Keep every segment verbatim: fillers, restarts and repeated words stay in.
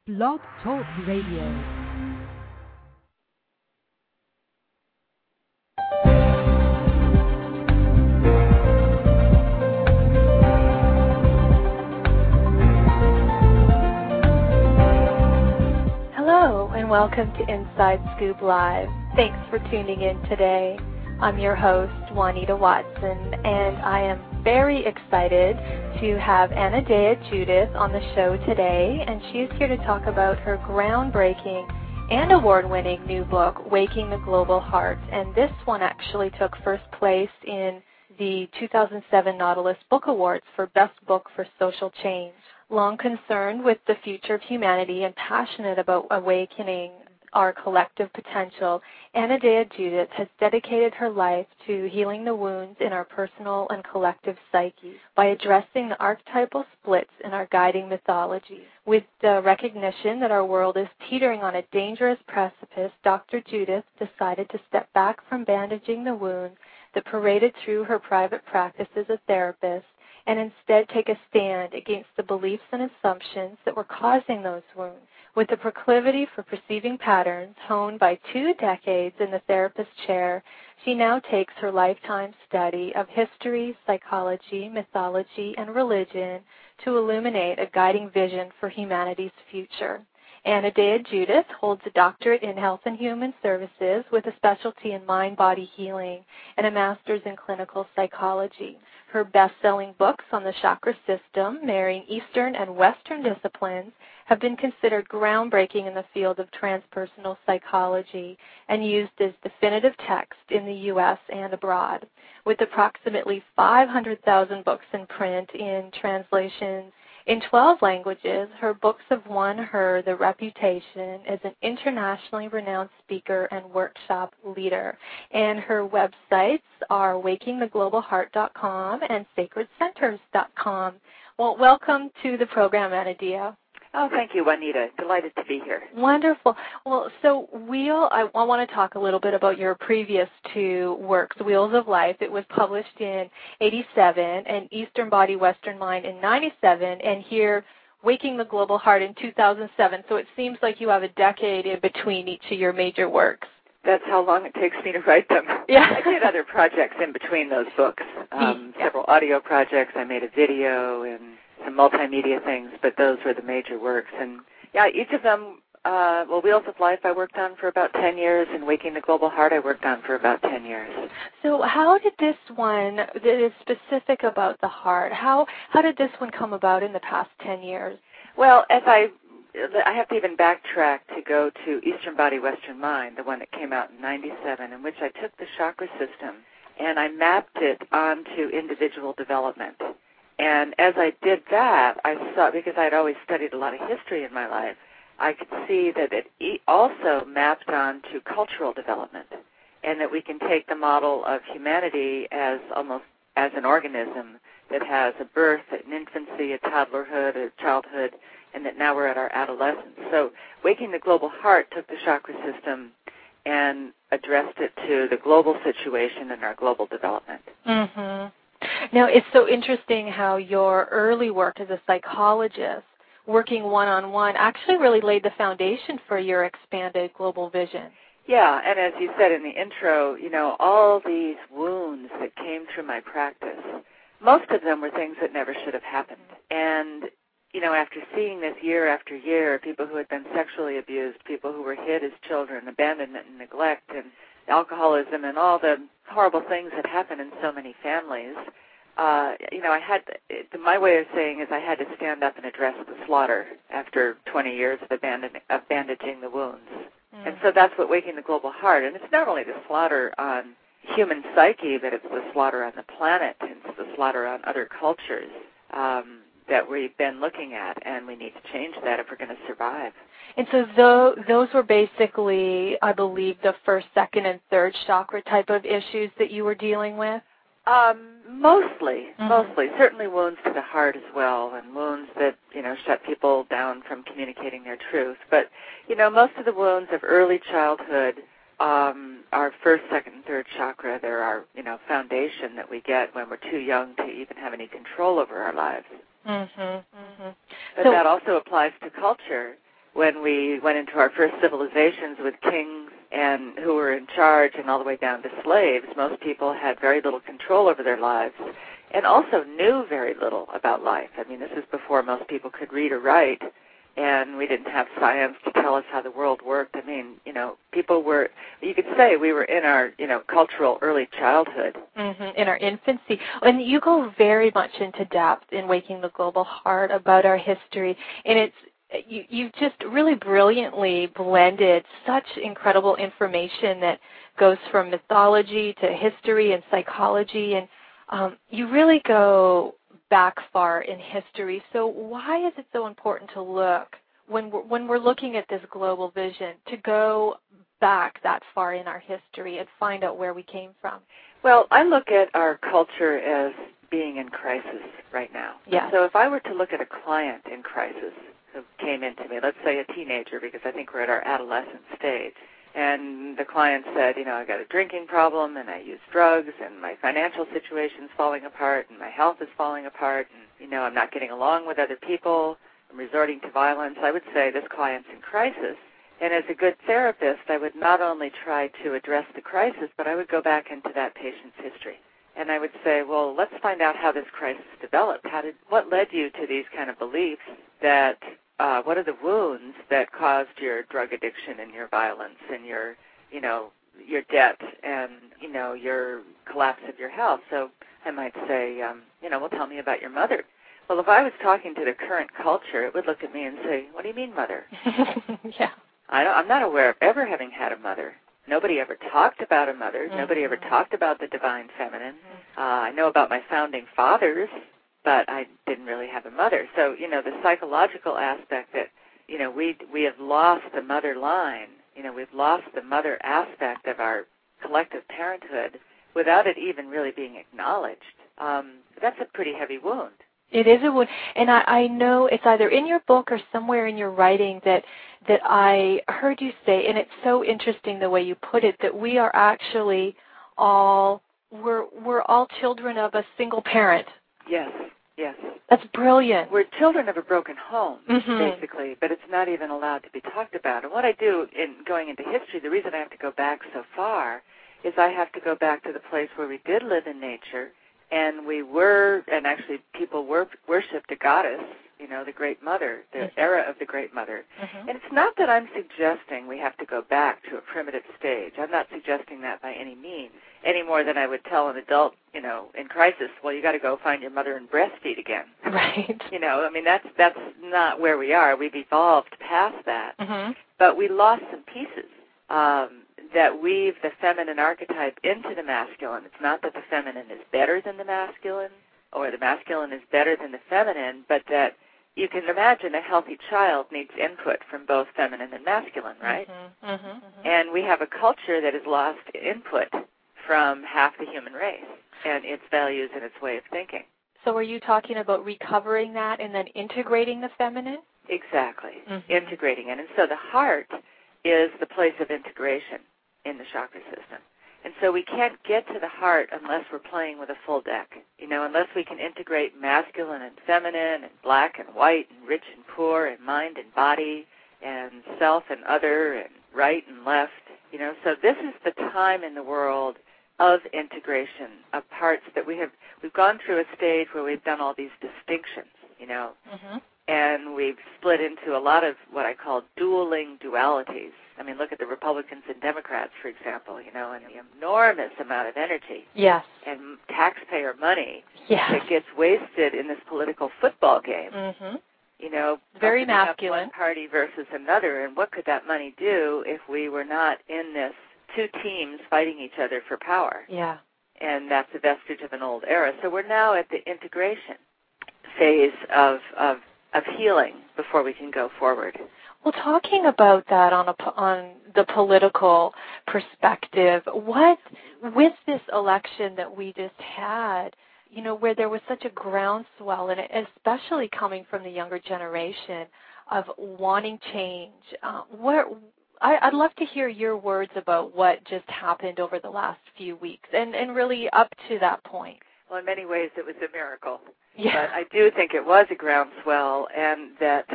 Blog Talk Radio. Hello, and welcome to Inside Scoop Live. Thanks for tuning in today. I'm your host, Juanita Watson, and I am very excited to have Anadea Judith on the show today, and she is here to talk about her groundbreaking and award-winning new book, Waking the Global Heart. And this one actually took first place in the two thousand seven Nautilus Book Awards for Best Book for Social Change. Long concerned with the future of humanity and passionate about awakening our collective potential, Anadea Judith has dedicated her life to healing the wounds in our personal and collective psyche by addressing the archetypal splits in our guiding mythology. With the recognition that our world is teetering on a dangerous precipice, Doctor Judith decided to step back from bandaging the wounds that paraded through her private practice as a therapist and instead take a stand against the beliefs and assumptions that were causing those wounds. With a proclivity for perceiving patterns honed by two decades in the therapist chair, she now takes her lifetime study of history, psychology, mythology, and religion to illuminate a guiding vision for humanity's future. Anadea Judith holds a doctorate in health and human services with a specialty in mind-body healing and a master's in clinical psychology. Her best-selling books on the chakra system, marrying Eastern and Western disciplines, have been considered groundbreaking in the field of transpersonal psychology and used as definitive text in the U S and abroad. With approximately five hundred thousand books in print in translations in twelve languages, her books have won her the reputation as an internationally renowned speaker and workshop leader. And her websites are waking the global heart dot com and sacred centers dot com. Well, welcome to the program, Anadea. Oh, thank you, Juanita. Delighted to be here. Wonderful. Well, so Wheel, I, I want to talk a little bit about your previous two works, Wheels of Life. It was published in eighty-seven, and Eastern Body, Western Mind in ninety-seven, and here, Waking the Global Heart in two thousand seven. So it seems like you have a decade in between each of your major works. That's how long it takes me to write them. Yeah. I did other projects in between those books, um, yeah. several audio projects. I made a video and some multimedia things, but those were the major works. And, yeah, each of them, uh, well, Wheels of Life I worked on for about ten years, and Waking the Global Heart I worked on for about ten years. So how did this one, that is specific about the heart, how, how did this one come about in the past ten years? Well, as I, I have to even backtrack to go to Eastern Body, Western Mind, the one that came out in ninety-seven, in which I took the chakra system and I mapped it onto individual development. And as I did that, I saw, because I had always studied a lot of history in my life, I could see that it also mapped onto cultural development, and that we can take the model of humanity as almost as an organism that has a birth, an infancy, a toddlerhood, a childhood, and that now we're at our adolescence. So Waking the Global Heart took the chakra system and addressed it to the global situation and our global development. Mm-hmm. Now, it's so interesting how your early work as a psychologist, working one-on-one, actually really laid the foundation for your expanded global vision. Yeah, and as you said in the intro, you know, all these wounds that came through my practice, most of them were things that never should have happened. And, you know, after seeing this year after year, people who had been sexually abused, people who were hid as children, abandonment and neglect, and alcoholism, and all the horrible things that happen in so many families, uh, you know, I had, my way of saying is I had to stand up and address the slaughter after twenty years of, abandon, of bandaging the wounds. Mm. And so that's what Waking the Global Heart, and it's not only the slaughter on human psyche, but it's the slaughter on the planet, and it's the slaughter on other cultures um, that we've been looking at, and we need to change that if we're going to survive. And so though, those were basically, I believe, the first, second, and third chakra type of issues that you were dealing with? Um, mostly, mm-hmm. mostly. Certainly wounds to the heart as well, and wounds that, you know, shut people down from communicating their truth. But, you know, most of the wounds of early childhood um, are first, second, and third chakra. They're our, you know, foundation that we get when we're too young to even have any control over our lives. Mm-hmm. Mm-hmm. But so, that also applies to culture. when we went into our first civilizations with kings and who were in charge and all the way down to slaves, most people had very little control over their lives and also knew very little about life. I mean, this is before most people could read or write, and we didn't have science to tell us how the world worked. I mean, you know, people were, you could say we were in our, you know, cultural early childhood. Mm-hmm, in our infancy. And you go very much into depth in Waking the Global Heart about our history, and it's, you, you've just really brilliantly blended such incredible information that goes from mythology to history and psychology, and um, you really go back far in history. So why is it so important to look, when we're, when we're looking at this global vision, to go back that far in our history and find out where we came from? Well, I look at our culture as being in crisis right now. Yes. So if I were to look at a client in crisis who came into me, let's say a teenager, because I think we're at our adolescent stage, and the client said, you know, I got a drinking problem and I use drugs and my financial situation's falling apart and my health is falling apart and, you know, I'm not getting along with other people, I'm resorting to violence, I would say this client's in crisis. And as a good therapist, I would not only try to address the crisis, but I would go back into that patient's history. And I would say, well, let's find out how this crisis developed. How did, what led you to these kind of beliefs that Uh, what are the wounds that caused your drug addiction and your violence and your, you know, your debt and, you know, your collapse of your health? So I might say, um, you know, well, tell me about your mother. Well, if I was talking to the current culture, it would look at me and say, what do you mean, mother? Yeah. I don't, I'm not aware of ever having had a mother. Nobody ever talked about a mother. Mm-hmm. Nobody ever talked about the divine feminine. Mm-hmm. Uh, I know about my founding fathers, but I didn't really have a mother. So, you know, the psychological aspect that, you know, we we have lost the mother line, you know, we've lost the mother aspect of our collective parenthood without it even really being acknowledged. Um, that's a pretty heavy wound. It is a wound. And I, I know it's either in your book or somewhere in your writing that that I heard you say, and it's so interesting the way you put it, that we are actually all, we're we're all children of a single parent. Yes, yes. That's brilliant. We're children of a broken home, mm-hmm. basically, but it's not even allowed to be talked about. And what I do in going into history, the reason I have to go back so far is I have to go back to the place where we did live in nature, and we were, and actually people wor- worshipped a goddess, you know, the Great Mother, the mm-hmm. era of the Great Mother. Mm-hmm. And it's not that I'm suggesting we have to go back to a primitive stage. I'm not suggesting that by any means, any more than I would tell an adult, you know, in crisis, well, you got to go find your mother and breastfeed again. Right. You know, I mean, that's that's not where we are. We've evolved past that. Mm-hmm. But we lost some pieces um, that weave the feminine archetype into the masculine. It's not that the feminine is better than the masculine or the masculine is better than the feminine, but that you can imagine a healthy child needs input from both feminine and masculine, right? Mm-hmm, mm-hmm, mm-hmm. And we have a culture that has lost input from half the human race and its values and its way of thinking. So are you talking about recovering that and then integrating the feminine? Exactly, mm-hmm. integrating it. And so the heart is the place of integration in the chakra system. And so we can't get to the heart unless we're playing with a full deck, you know, unless we can integrate masculine and feminine and black and white and rich and poor and mind and body and self and other and right and left, you know. So this is the time in the world of integration of parts that we have, we've gone through a stage where we've done all these distinctions, you know, mm-hmm. and we've split into a lot of what I call dueling dualities. I mean, look at the Republicans and Democrats, for example, you know, and the enormous amount of energy yes. and taxpayer money yes. that gets wasted in this political football game. Mm-hmm. You know, very masculine. One party versus another, and what could that money do if we were not in this two teams fighting each other for power? Yeah. And that's a vestige of an old era. So we're now at the integration phase of of, of healing before we can go forward. Well, talking about that on a, on the political perspective, what with this election that we just had, you know, where there was such a groundswell, and especially coming from the younger generation of wanting change, uh, where I, I'd love to hear your words about what just happened over the last few weeks, and, and really up to that point. Well, in many ways, it was a miracle. Yeah. But I do think it was a groundswell, and that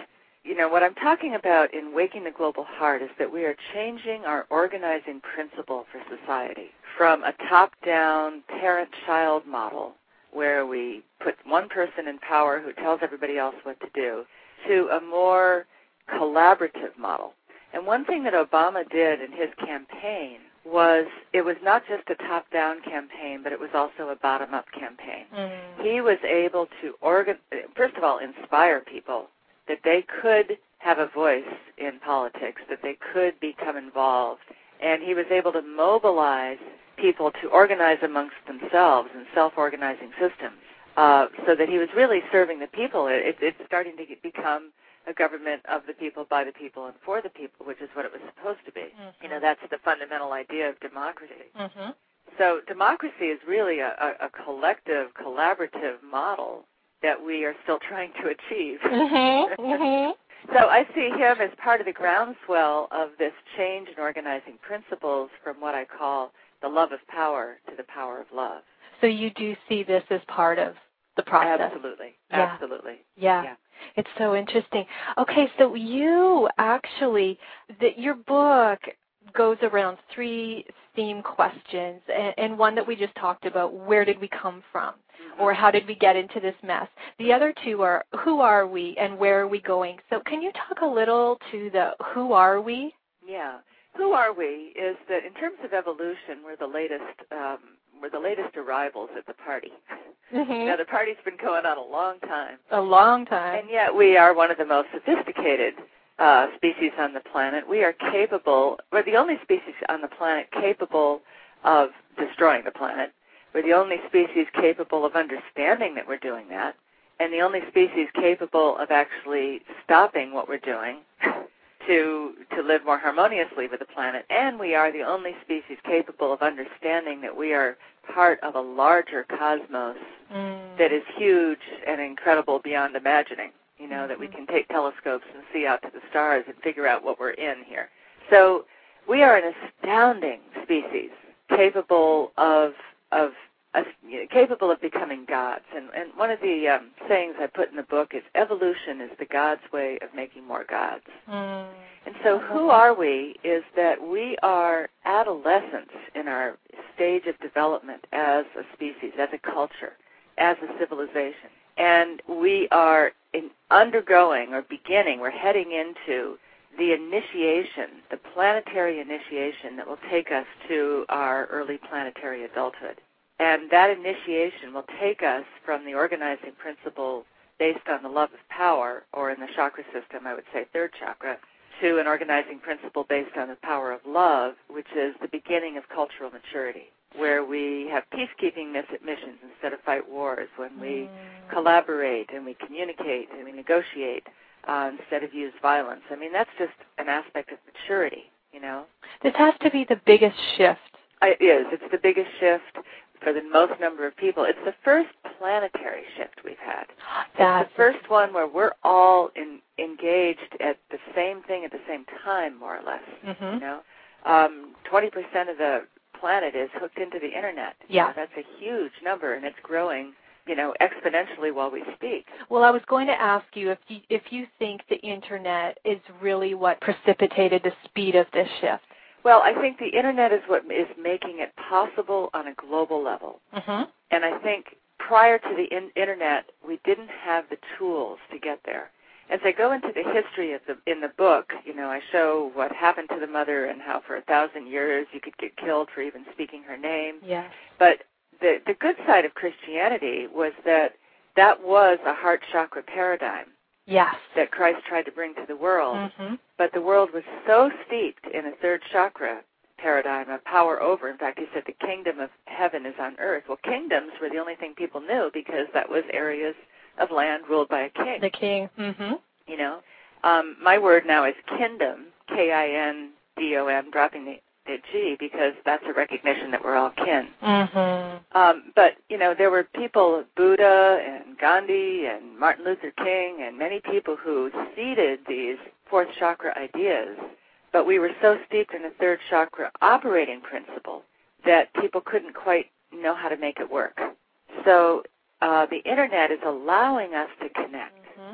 you know, what I'm talking about in Waking the Global Heart is that we are changing our organizing principle for society from a top-down parent-child model where we put one person in power who tells everybody else what to do to a more collaborative model. And one thing that Obama did in his campaign was it was not just a top-down campaign, but it was also a bottom-up campaign. Mm-hmm. He was able to, organ- first of all, inspire people that they could have a voice in politics, that they could become involved. And he was able to mobilize people to organize amongst themselves in self-organizing systems uh, so that he was really serving the people. It, it's starting to get, become a government of the people, by the people, and for the people, which is what it was supposed to be. Mm-hmm. You know, that's the fundamental idea of democracy. Mm-hmm. So democracy is really a, a, a collective, collaborative model that we are still trying to achieve. Mm-hmm. Mm-hmm. So I see him as part of the groundswell of this change in organizing principles from what I call the love of power to the power of love. So you do see this as part of the process? Absolutely. Yeah. Absolutely. Yeah. yeah. It's so interesting. Okay, so you actually, the, your book goes around three theme questions, and, and one that we just talked about, where did we come from? Mm-hmm. Or how did we get into this mess? The other two are, who are we and where are we going? So can you talk a little to the who are we? Yeah. Who are we is that in terms of evolution, we're the latest um, we're the latest arrivals at the party. Mm-hmm. Now, the party's been going on a long time. A long time. And yet we are one of the most sophisticated uh, species on the planet. We are capable, we're the only species on the planet capable of destroying the planet. We're the only species capable of understanding that we're doing that, and the only species capable of actually stopping what we're doing to to live more harmoniously with the planet. And we are the only species capable of understanding that we are part of a larger cosmos mm. that is huge and incredible beyond imagining, you know, mm-hmm. that we can take telescopes and see out to the stars and figure out what we're in here. So we are an astounding species capable of of uh, you know, capable of becoming gods. And, and one of the um, sayings I put in the book is evolution is the God's way of making more gods. Mm. And so who are we is that we are adolescents in our stage of development as a species, as a culture, as a civilization. And we are in undergoing or beginning, we're heading into the initiation, the planetary initiation that will take us to our early planetary adulthood. And that initiation will take us from the organizing principle based on the love of power, or in the chakra system, I would say third chakra, to an organizing principle based on the power of love, which is the beginning of cultural maturity, where we have peacekeeping missions instead of fight wars, when we mm. collaborate and we communicate and we negotiate uh, instead of use violence. I mean, that's just an aspect of maturity, you know. This has to be the biggest shift. It is. It's the biggest shift for the most number of people. It's the first planetary shift we've had. That's it's the first one where we're all in, engaged at the same thing at the same time, more or less. Mm-hmm. You know, um, twenty percent of the planet is hooked into the internet. Yeah, you know, that's a huge number, and it's growing, you know, exponentially while we speak. Well, I was going to ask you if you, if you think the internet is really what precipitated the speed of this shift. Well, I think the internet is what is making it possible on a global level. Mm-hmm. And I think prior to the in- internet, we didn't have the tools to get there. As I go into the history of the in the book, you know, I show what happened to the mother and how for a thousand years you could get killed for even speaking her name. Yes. But the the good side of Christianity was that that was a heart chakra paradigm. Yes. That Christ tried to bring to the world. Mm-hmm. But the world was so steeped in a third chakra paradigm of power over. In fact, he said the kingdom of heaven is on earth. Well, kingdoms were the only thing people knew because that was areas of land ruled by a king. The king. Mm-hmm. You know, um, my word now is kingdom, K I N D O M, dropping the, the G, because that's a recognition that we're all kin. Mm-hmm. Um, but, you know, there were people, Buddha and Gandhi and Martin Luther King and many people who seeded these fourth chakra ideas, but we were so steeped in a third chakra operating principle that people couldn't quite know how to make it work. So uh, the internet is allowing us to connect. Mm-hmm.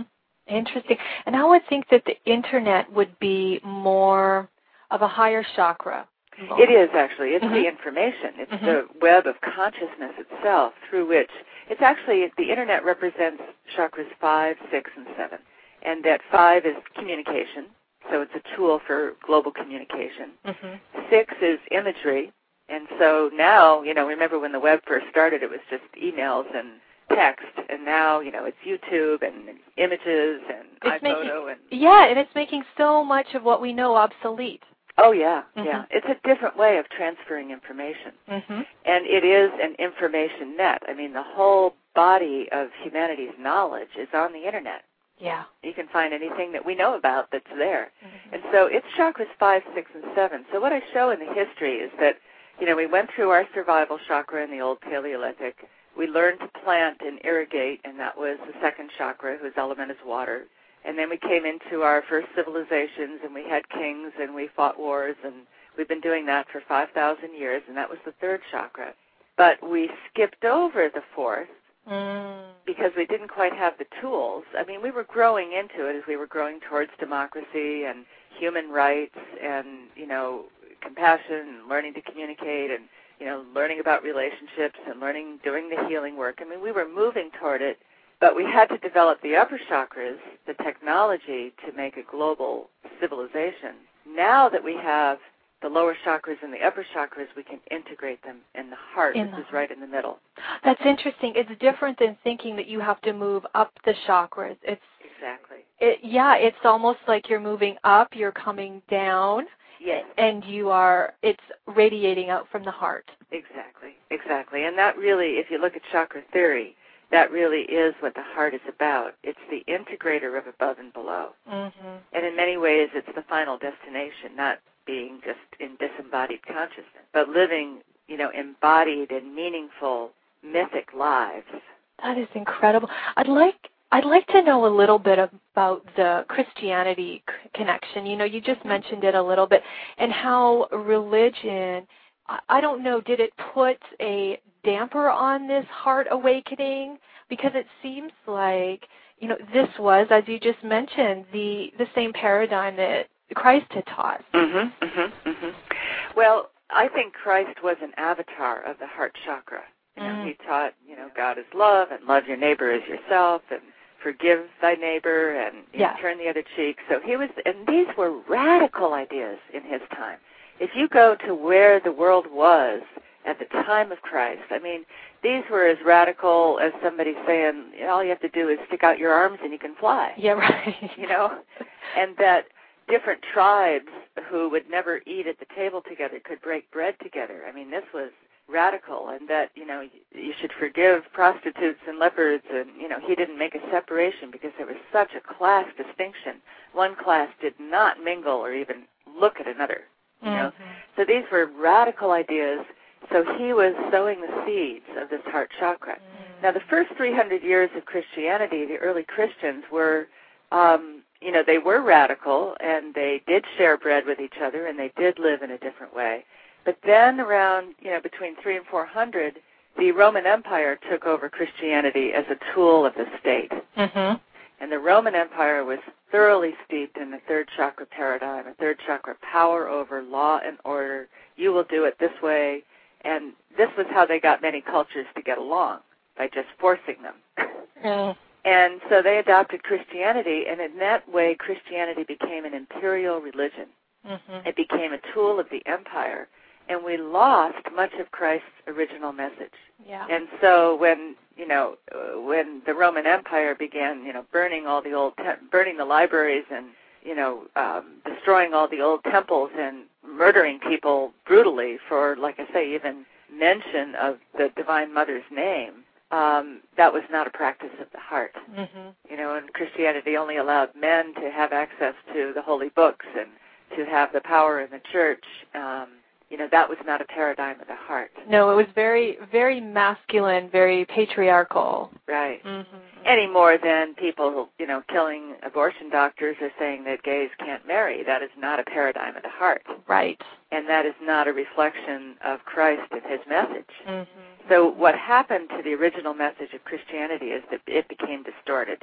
Interesting. And I would think that the Internet would be more of a higher chakra. It is, actually. It's mm-hmm. the information. It's mm-hmm. the web of consciousness itself through which, it's actually, the Internet represents chakras five, six, and seven. And that five is communication, so it's a tool for global communication. Mm-hmm. Six is imagery, and so now, you know, remember when the web first started, it was just emails and text, and now, you know, it's YouTube and images and it's iPhoto. Making, and yeah, and it's making so much of what we know obsolete. Oh, yeah, mm-hmm. yeah. It's a different way of transferring information. Mm-hmm. And it is an information net. I mean, the whole body of humanity's knowledge is on the Internet. Yeah. You can find anything that we know about that's there. Mm-hmm. And so it's chakras five, six, and seven. So what I show in the history is that, you know, we went through our survival chakra in the old Paleolithic. We learned to plant and irrigate, and that was the second chakra, whose element is water. And then we came into our first civilizations, and we had kings, and we fought wars, and we've been doing that for five thousand years, and that was the third chakra. But we skipped over the fourth mm. because we didn't quite have the tools. I mean, we were growing into it as we were growing towards democracy and human rights and, you know, compassion and learning to communicate and, you know, learning about relationships and learning, doing the healing work. I mean, we were moving toward it. But we had to develop the upper chakras, the technology, to make a global civilization. Now that we have the lower chakras and the upper chakras, we can integrate them in the heart, in which the is right in the middle. That's interesting. It's different than thinking that you have to move up the chakras. It's Exactly. It, yeah, it's almost like you're moving up, you're coming down. Yes. And you are, it's radiating out from the heart. Exactly, exactly. And that really, if you look at chakra theory, that really is what the heart is about. It's the integrator of above and below. Mm-hmm. And in many ways, it's the final destination, not being just in disembodied consciousness, but living, you know, embodied and meaningful, mythic lives. That is incredible. I'd like I'd like to know a little bit about the Christianity c- connection. You know, you just mentioned it a little bit, and how religion, I, I don't know, did it put a damper on this heart awakening? Because it seems like, you know, this was, as you just mentioned, the the same paradigm that Christ had taught. Mm-hmm, mm-hmm, mm-hmm. Well, I think Christ was an avatar of the heart chakra. You know, mm. he taught, you know, God is love, and love your neighbor as yourself, and forgive thy neighbor, and you yeah. know, turn the other cheek. So he was, and these were radical ideas in his time. If you go to where the world was at the time of Christ, I mean, these were as radical as somebody saying, you know, all you have to do is stick out your arms and you can fly. Yeah, right. You know, and that different tribes who would never eat at the table together could break bread together. I mean, this was radical, and that, you know, you should forgive prostitutes and lepers, and, you know, he didn't make a separation because there was such a class distinction. One class did not mingle or even look at another, you know. Mm-hmm. So these were radical ideas. So he was sowing the seeds of this heart chakra. Mm-hmm. Now, the first three hundred years of Christianity, the early Christians were, um, you know, they were radical, and they did share bread with each other, and they did live in a different way. But then around, you know, between three and four hundred, the Roman Empire took over Christianity as a tool of the state. Mm-hmm. And the Roman Empire was thoroughly steeped in the third chakra paradigm, a third chakra power over law and order. You will do it this way. And this was how they got many cultures to get along, by just forcing them. Mm. And so they adopted Christianity, and in that way, Christianity became an imperial religion. Mm-hmm. It became a tool of the empire. And we lost much of Christ's original message. Yeah. And so when, you know, uh, when the Roman Empire began, you know, burning all the old, te- burning the libraries and, you know, um, destroying all the old temples and murdering people brutally for, like I say, even mention of the Divine Mother's name, um, that was not a practice of the heart. Mm-hmm. You know, and Christianity only allowed men to have access to the holy books and to have the power in the church. Um, You know, that was not a paradigm of the heart. No, it was very, very masculine, very patriarchal. Right. Mm-hmm. Any more than people, you know, killing abortion doctors or saying that gays can't marry. That is not a paradigm of the heart. Right. And that is not a reflection of Christ and his message. Mm-hmm. So what happened to the original message of Christianity is that it became distorted. Mm-hmm.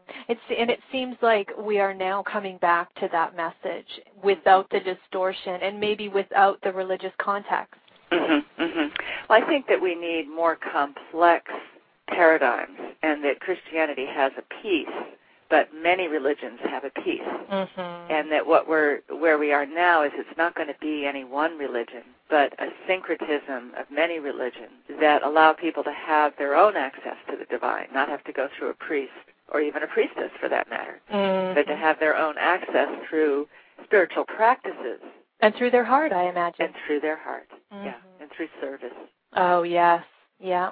It's and it seems like we are now coming back to that message without the distortion and maybe without the religious context. Mm-hmm, mm-hmm. Well, I think that we need more complex paradigms, and that Christianity has a piece, but many religions have a piece, mm-hmm. and that what we're where we are now is it's not going to be any one religion, but a syncretism of many religions that allow people to have their own access to the divine, not have to go through a priest or even a priestess for that matter, mm-hmm. but to have their own access through spiritual practices. And through their heart, I imagine. And through their heart, mm-hmm. yeah, and through service. Oh, yes, yeah.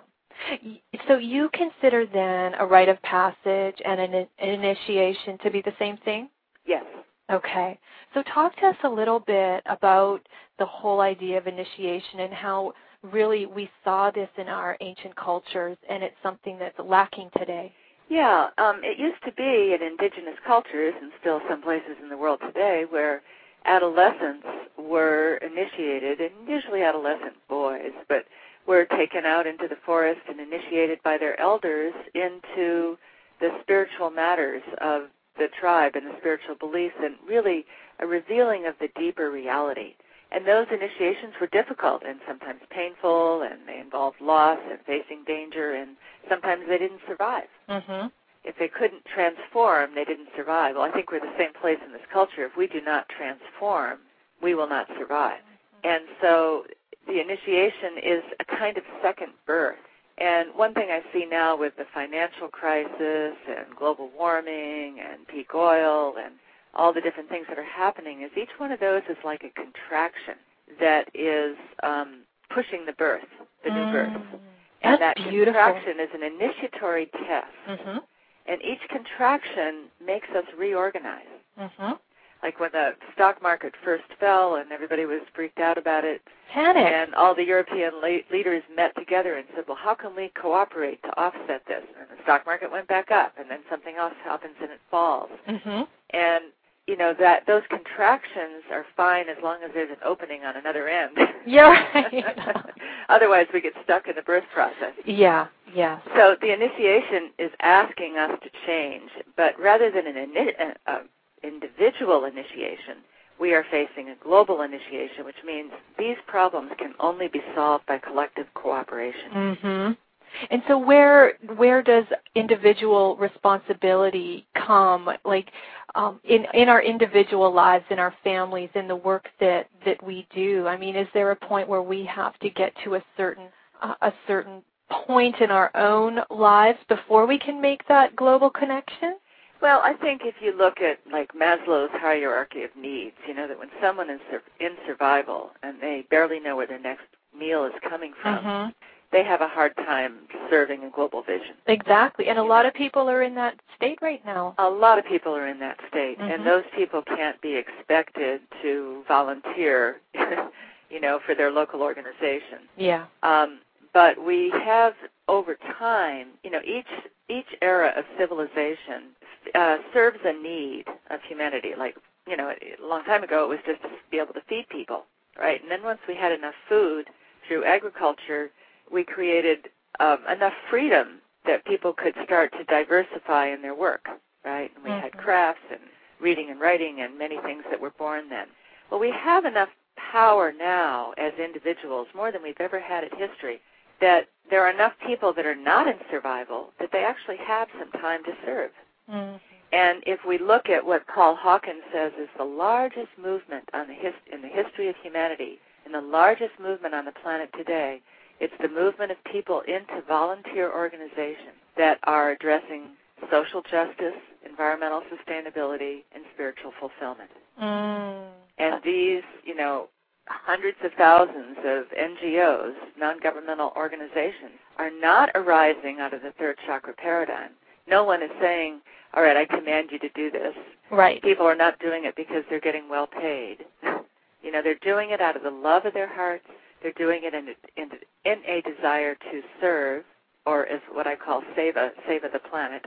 So you consider then a rite of passage and an, an initiation to be the same thing? Yes. Okay. So talk to us a little bit about the whole idea of initiation and how really we saw this in our ancient cultures, and it's something that's lacking today. Yeah, um, it used to be in indigenous cultures, and still some places in the world today, where adolescents were initiated, and usually adolescent boys, but were taken out into the forest and initiated by their elders into the spiritual matters of the tribe and the spiritual beliefs, and really a revealing of the deeper reality. And those initiations were difficult and sometimes painful, and they involved loss and facing danger, and sometimes they didn't survive. Mm-hmm. If they couldn't transform, they didn't survive. Well, I think we're the same place in this culture. If we do not transform, we will not survive. Mm-hmm. And so the initiation is a kind of second birth. And one thing I see now with the financial crisis and global warming and peak oil and all the different things that are happening is each one of those is like a contraction that is um, pushing the birth, the mm. new birth. That's And that beautiful. contraction is an initiatory test. Mm-hmm. And each contraction makes us reorganize. Mm-hmm. Like when the stock market first fell and everybody was freaked out about it. Panic. And all the European le- leaders met together and said, well, how can we cooperate to offset this? And the stock market went back up, and then something else happens and it falls. Mm-hmm. And, you know, that those contractions are fine as long as there's an opening on another end. Yeah, right. Otherwise, we get stuck in the birth process. Yeah, yeah. So the initiation is asking us to change, but rather than an ini- uh, individual initiation, we are facing a global initiation, which means these problems can only be solved by collective cooperation. Mm-hmm. And so where where does individual responsibility come, like um, in, in our individual lives, in our families, in the work that, that we do? I mean, is there a point where we have to get to a certain uh, a certain point in our own lives before we can make that global connection? Well, I think if you look at, like, Maslow's hierarchy of needs, you know, that when someone is in survival and they barely know where their next meal is coming from, mm-hmm. they have a hard time serving a global vision. Exactly, and a you lot know? of people are in that state right now. A lot of people are in that state, mm-hmm. and those people can't be expected to volunteer, you know, for their local organization. Yeah. Um, but we have, over time, you know, each each era of civilization uh, serves a need of humanity. Like, you know, a long time ago it was just to be able to feed people, right? And then once we had enough food through agriculture, we created um, enough freedom that people could start to diversify in their work, right? And we mm-hmm. had crafts and reading and writing and many things that were born then. Well, we have enough power now as individuals, more than we've ever had in history, that there are enough people that are not in survival that they actually have some time to serve. Mm-hmm. And if we look at what Paul Hawkins says is the largest movement on the his, in the history of humanity, and the largest movement on the planet today, it's the movement of people into volunteer organizations that are addressing social justice, environmental sustainability, and spiritual fulfillment. Mm. And these, you know, hundreds of thousands of N G Os, non-governmental organizations, are not arising out of the third chakra paradigm. No one is saying, all right, I command you to do this. Right. People are not doing it because they're getting well paid. You know, they're doing it out of the love of their hearts. They're doing it in a, in, in a desire to serve, or as what I call seva, seva the planet.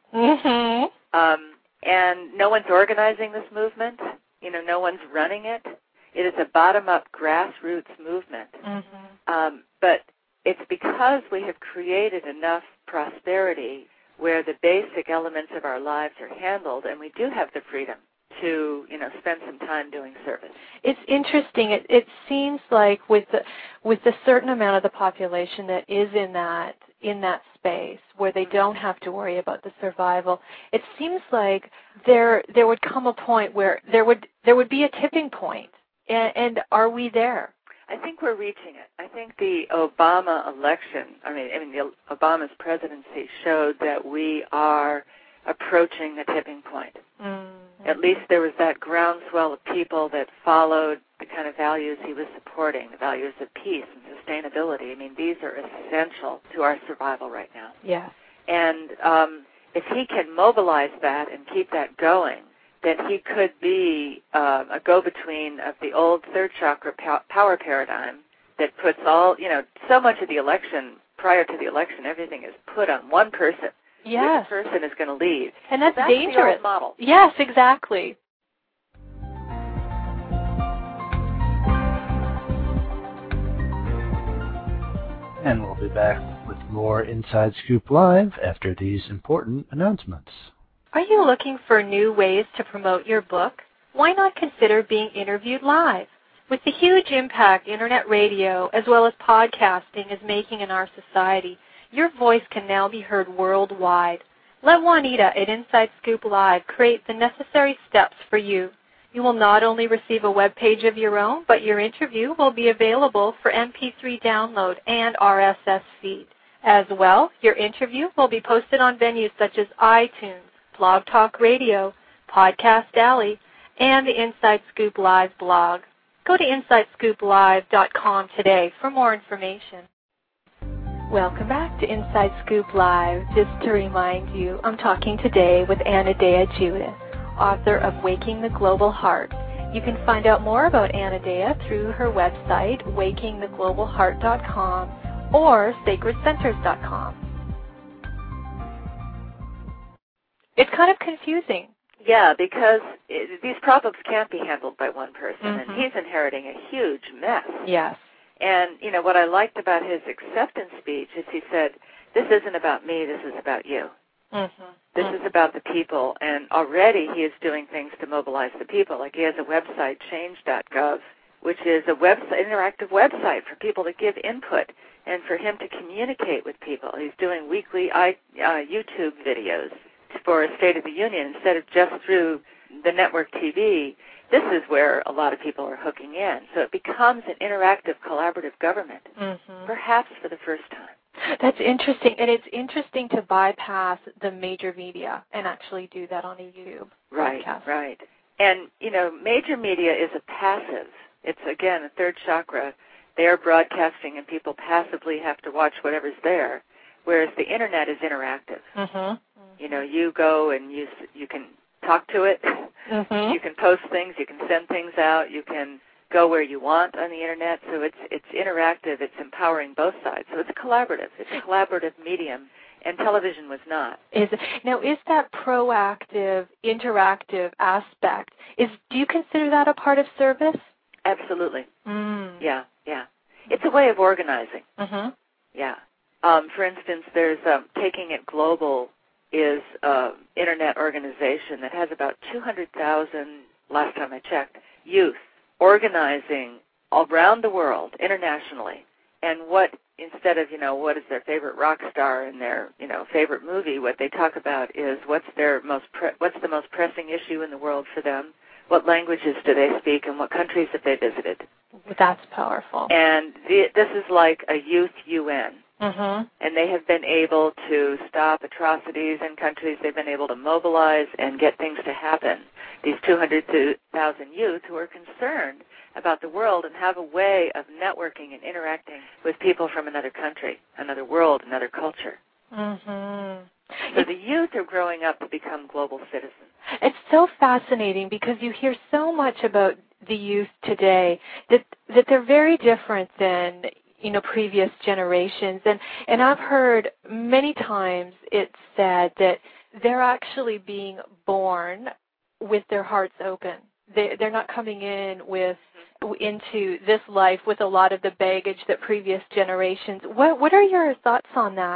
Mm-hmm. Um, and no one's organizing this movement. You know, no one's running it. It is a bottom-up grassroots movement. Mm-hmm. Um, but it's because we have created enough prosperity where the basic elements of our lives are handled, and we do have the freedom to, you know, spend some time doing service. It's interesting. It, it seems like with the, with the certain amount of the population that is in that in that space where they don't have to worry about the survival, it seems like there there would come a point where there would there would be a tipping point. And, and are we there? I think we're reaching it. I think the Obama election, I mean, I mean, the Obama's presidency showed that we are approaching the tipping point. Mm-hmm. At least there was that groundswell of people that followed the kind of values he was supporting, the values of peace and sustainability. I mean, these are essential to our survival right now. Yeah. And um, if he can mobilize that and keep that going, then he could be uh, a go-between of the old third chakra power paradigm that puts all, you know, so much of the election, prior to the election, everything is put on one person. Yes. Which person is going to lead. And that's, so that's dangerous. The old model. Yes, exactly. And we'll be back with more Inside Scoop Live after these important announcements. Are you looking for new ways to promote your book? Why not consider being interviewed live? With the huge impact Internet radio as well as podcasting is making in our society, your voice can now be heard worldwide. Let Juanita at Inside Scoop Live create the necessary steps for you. You will not only receive a web page of your own, but your interview will be available for M P three download and R S S feed. As well, your interview will be posted on venues such as iTunes, Blog Talk Radio, Podcast Alley, and the Inside Scoop Live blog. Go to inside scoop live dot com today for more information. Welcome back to Inside Scoop Live. Just to remind you, I'm talking today with Anodea Judith, author of Waking the Global Heart. You can find out more about Anodea through her website, waking the global heart dot com or sacred centers dot com. It's kind of confusing. Yeah, because it, these problems can't be handled by one person, mm-hmm. and he's inheriting a huge mess. Yes. And, you know, what I liked about his acceptance speech is he said, this isn't about me, this is about you. Mm-hmm. This mm-hmm. is about the people, and already he is doing things to mobilize the people. Like he has a website, change dot gov, which is a website, interactive website for people to give input and for him to communicate with people. He's doing weekly I, uh, YouTube videos for a State of the Union instead of just through the network T V. This is where a lot of people are hooking in. So it becomes an interactive, collaborative government, mm-hmm. perhaps for the first time. That's interesting, and it's interesting to bypass the major media and actually do that on a YouTube Right, broadcast. right. And, you know, major media is a passive. It's, again, a third chakra. They are broadcasting, and people passively have to watch whatever's there, whereas the Internet is interactive. Mm-hmm. You know, you go and you you can talk to it. Mm-hmm. You can post things. You can send things out. You can go where you want on the Internet. So it's it's interactive. It's empowering both sides. So it's collaborative. It's a collaborative medium, and television was not. Is now is that proactive, interactive aspect? Is do you consider that a part of service? Absolutely. Mm. Yeah, yeah. It's a way of organizing. Mm-hmm. Yeah. Um, for instance, there's um, Taking It Global is an Internet organization that has about two hundred thousand, last time I checked, youth organizing around the world internationally. And what, instead of, you know, what is their favorite rock star and their, you know, favorite movie, what they talk about is what's their most pre- what's the most pressing issue in the world for them, what languages do they speak, and what countries have they visited. That's powerful. And the, this is like a youth U N. Mm-hmm. And they have been able to stop atrocities in countries. They've been able to mobilize and get things to happen. These two hundred thousand youth who are concerned about the world and have a way of networking and interacting with people from another country, another world, another culture. Mm-hmm. So it's, the youth are growing up to become global citizens. It's so fascinating because you hear so much about the youth today that that they're very different than, you know, previous generations. And, and I've heard many times it's said that they're actually being born with their hearts open. They, they're not coming in with into this life with a lot of the baggage that previous generations. What, what are your thoughts on that?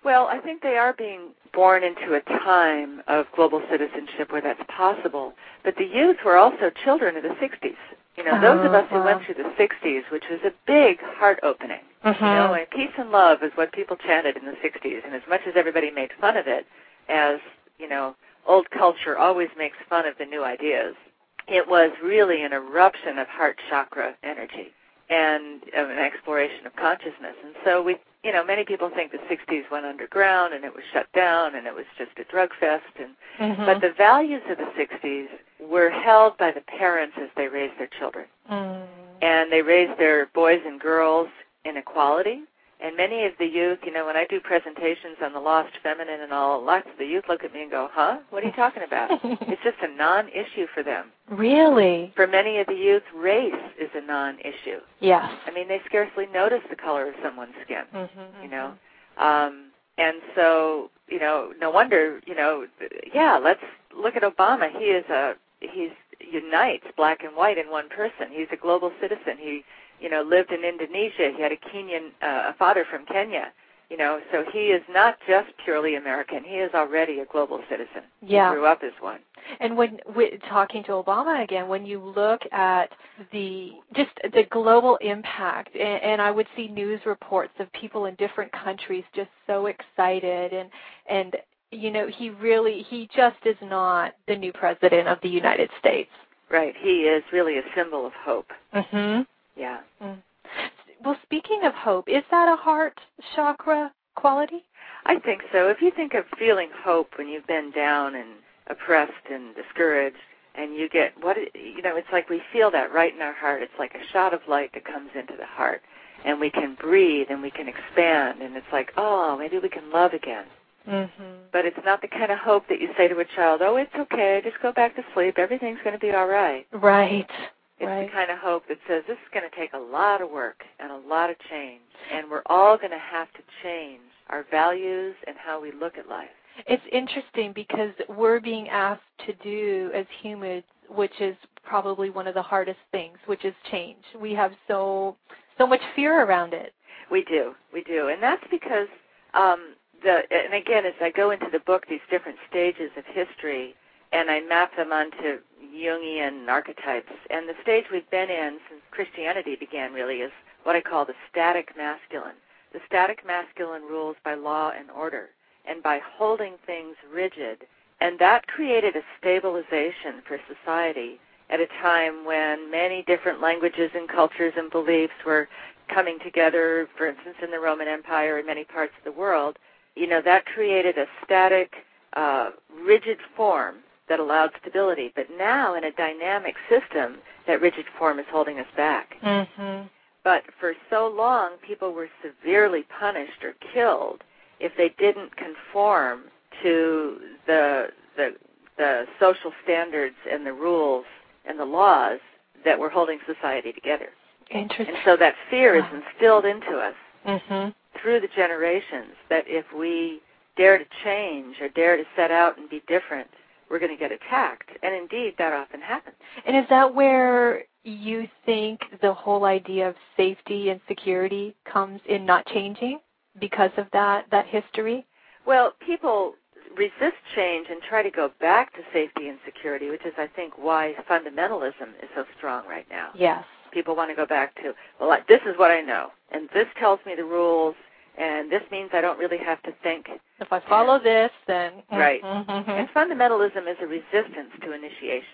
Well, I think they are being born into a time of global citizenship where that's possible. But the youth were also children of the sixties. You know, those of us who went through the sixties, which was a big heart opening. Mm-hmm. You know, and peace and love is what people chanted in the sixties. And as much as everybody made fun of it, as, you know, old culture always makes fun of the new ideas, it was really an eruption of heart chakra energy and of an exploration of consciousness. And so we, you know, many people think the sixties went underground and it was shut down and it was just a drug fest. And mm-hmm. But the values of the sixties were held by the parents as they raised their children. Mm. And they raised their boys and girls in equality. And many of the youth, you know, when I do presentations on the lost feminine and all, lots of the youth look at me and go, huh? What are you talking about? It's just a non-issue for them. Really? For many of the youth, race is a non-issue. Yes. I mean, they scarcely notice the color of someone's skin, mm-hmm, you know. Um, and so, you know, no wonder, you know, yeah, let's look at Obama. He is a, he's unites black and white in one person. He's a global citizen. He you know, lived in Indonesia. He had a Kenyan, uh, a father from Kenya, you know, so he is not just purely American. He is already a global citizen. Yeah. He grew up as one. And when, when talking to Obama again, when you look at the just the global impact, and, and I would see news reports of people in different countries just so excited, and and you know, he really he just is not the new president of the United States. Right. He is really a symbol of hope. Mm-hmm. Yeah. Mm. Well, speaking of hope, is that a heart chakra quality? I think so. If you think of feeling hope when you've been down and oppressed and discouraged, and you get what it, you know, it's like we feel that right in our heart. It's like a shot of light that comes into the heart, and we can breathe and we can expand, and it's like, oh, maybe we can love again. Mm-hmm. But it's not the kind of hope that you say to a child, oh, it's okay, just go back to sleep, everything's going to be all right. Right. It's right. the kind of hope that says this is going to take a lot of work and a lot of change, and we're all going to have to change our values and how we look at life. It's interesting because we're being asked to do as humans, which is probably one of the hardest things, which is change. We have so so much fear around it. We do, we do, and that's because um, the and again, as I go into the book, these different stages of history, and I map them onto Jungian archetypes. And the stage we've been in since Christianity began really is what I call the static masculine. The static masculine rules by law and order and by holding things rigid. And that created a stabilization for society at a time when many different languages and cultures and beliefs were coming together, for instance, in the Roman Empire and many parts of the world. You know, that created a static, uh, rigid form that allowed stability. But now in a dynamic system, that rigid form is holding us back. Mm-hmm. But for so long, people were severely punished or killed if they didn't conform to the the, the social standards and the rules and the laws that were holding society together. Interesting. And so that fear is instilled into us mm-hmm. through the generations that if we dare to change or dare to set out and be different, we're going to get attacked. And indeed, that often happens. And is that where you think the whole idea of safety and security comes in not changing because of that, that history? Well, people resist change and try to go back to safety and security, which is, I think, why fundamentalism is so strong right now. Yes. People want to go back to, well, this is what I know, and this tells me the rules, and this means I don't really have to think. If I follow and, this, then... Right. Mm-hmm. And fundamentalism is a resistance to initiation.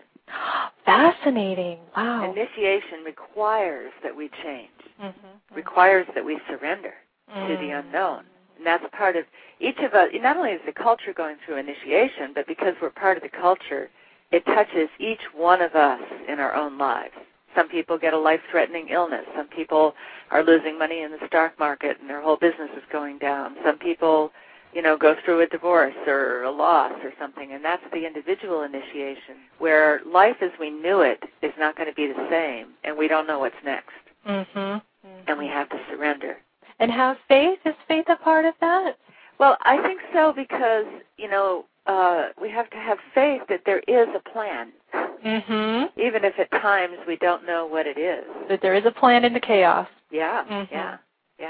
Fascinating. Wow. Initiation requires that we change, mm-hmm. requires that we surrender mm-hmm. to the unknown. And that's part of each of us. Not only is the culture going through initiation, but because we're part of the culture, it touches each one of us in our own lives. Some people get a life-threatening illness. Some people are losing money in the stock market and their whole business is going down. Some people, you know, go through a divorce or a loss or something, and that's the individual initiation, where life as we knew it is not going to be the same, and we don't know what's next. Mm-hmm. Mm-hmm. And we have to surrender. And have faith? Is faith a part of that? Well, I think so because, you know, uh, we have to have faith that there is a plan. Mm-hmm. Even if at times we don't know what it is. That there is a plan in the chaos. Yeah, mm-hmm. yeah, yeah.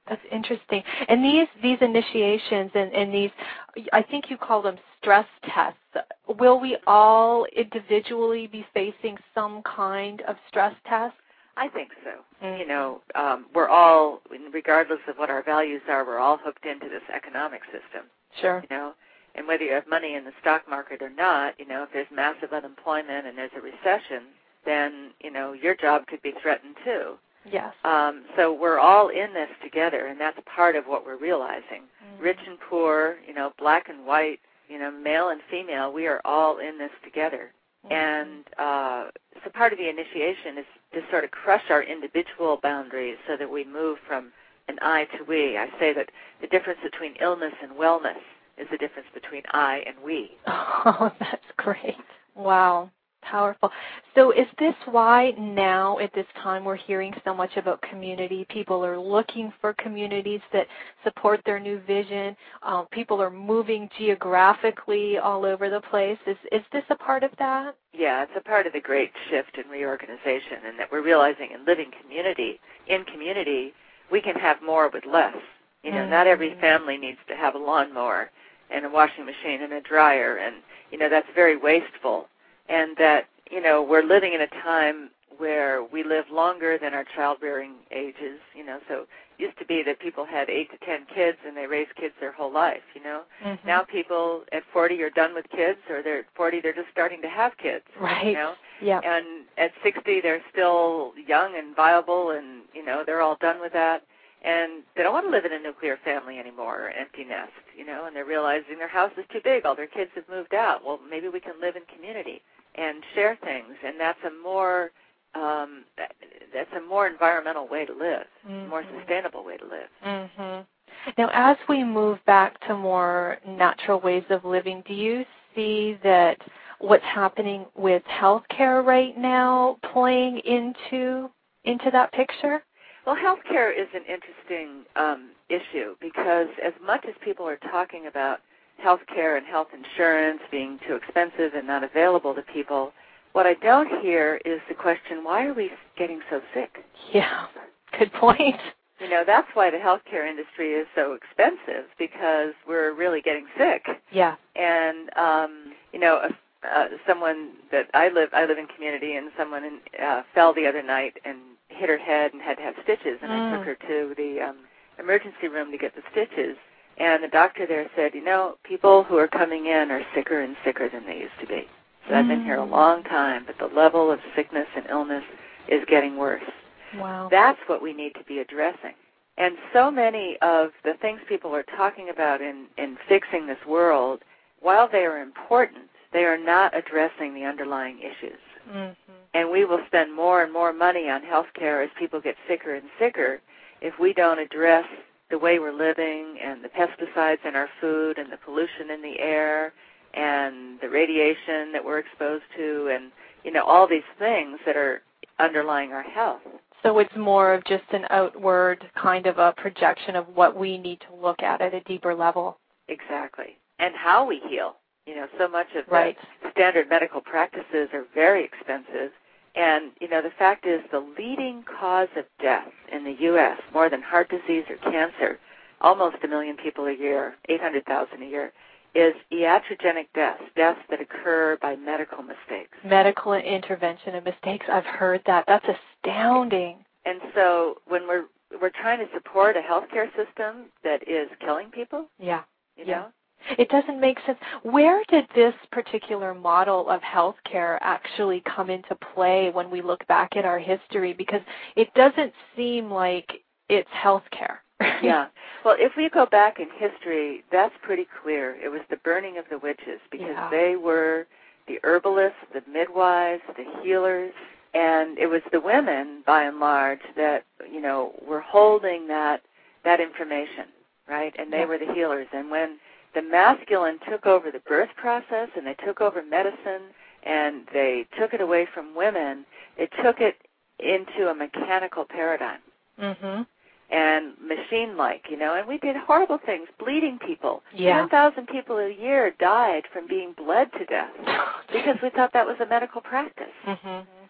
That's interesting. And these these initiations and, and these, I think you call them stress tests. Will we all individually be facing some kind of stress test? I think so. Mm-hmm. You know, um, we're all, regardless of what our values are, we're all hooked into this economic system. Sure. You know, and whether you have money in the stock market or not, you know, if there's massive unemployment and there's a recession, then, you know, your job could be threatened too. Yes. Um, so we're all in this together, and that's part of what we're realizing. Mm-hmm. Rich and poor, you know, black and white, you know, male and female, we are all in this together. Mm-hmm. And uh, so part of the initiation is to sort of crush our individual boundaries so that we move from an I to we. I say that the difference between illness and wellness is the difference between I and we. Oh, that's great. Wow. Powerful. So is this why now at this time we're hearing so much about community? People are looking for communities that support their new vision. Um, people are moving geographically all over the place. Is is this a part of that? Yeah, it's a part of the great shift in reorganization, and that we're realizing in living community, in community, we can have more with less. You know, mm-hmm. Not every family needs to have a lawnmower and a washing machine and a dryer, and, you know, that's very wasteful. And that, you know, we're living in a time where we live longer than our childbearing ages, you know, so it used to be that people had eight to ten kids and they raised kids their whole life, you know. Mm-hmm. Now people at forty are done with kids, or they're at forty they're just starting to have kids, right. You know. Yeah. And at sixty they're still young and viable, and, you know, they're all done with that. And they don't want to live in a nuclear family anymore, or empty nest, you know, and they're realizing their house is too big, all their kids have moved out. Well, maybe we can live in community and share things, and that's a more um, that's a more environmental way to live, mm-hmm. a more sustainable way to live. Mm-hmm. Now, as we move back to more natural ways of living, do you see that what's happening with healthcare right now playing into into that picture? Well, healthcare is an interesting um, issue because as much as people are talking about healthcare and health insurance being too expensive and not available to people, what I don't hear is the question, why are we getting so sick? Yeah, good point. You know, that's why the healthcare industry is so expensive, because we're really getting sick. Yeah. And, um, you know, uh, uh, someone that I live, I live in community, and someone in, uh, fell the other night and hit her head and had to have stitches, and mm. I took her to the um, emergency room to get the stitches. And the doctor there said, you know, people who are coming in are sicker and sicker than they used to be. So mm. I've been here a long time, but the level of sickness and illness is getting worse. Wow. That's what we need to be addressing. And so many of the things people are talking about in, in fixing this world, while they are important, they are not addressing the underlying issues. Mm-hmm. And we will spend more and more money on health care as people get sicker and sicker if we don't address the way we're living and the pesticides in our food and the pollution in the air and the radiation that we're exposed to, and, you know, all these things that are underlying our health. So it's more of just an outward kind of a projection of what we need to look at at a deeper level. Exactly. And how we heal. You know, so much of right. the standard medical practices are very expensive. And, you know, the fact is the leading cause of death in the U S, more than heart disease or cancer, almost a million people a year, eight hundred thousand a year, is iatrogenic deaths, deaths that occur by medical mistakes. Medical intervention and mistakes. I've heard that. That's astounding. And so when we're we're trying to support a healthcare system that is killing people, yeah, you yeah. know, it doesn't make sense. Where did this particular model of healthcare actually come into play when we look back at our history? Because it doesn't seem like it's healthcare. Yeah. Well, if we go back in history, that's pretty clear. It was the burning of the witches, because yeah. they were the herbalists, the midwives, the healers, and it was the women, by and large, that, you know, were holding that that information, right? And they yeah. were the healers. And when the masculine took over the birth process and they took over medicine and they took it away from women, it took it into a mechanical paradigm. Mm-hmm. And machine-like, you know, and we did horrible things, bleeding people. Yeah. ten thousand people a year died from being bled to death because we thought that was a medical practice. Mm-hmm.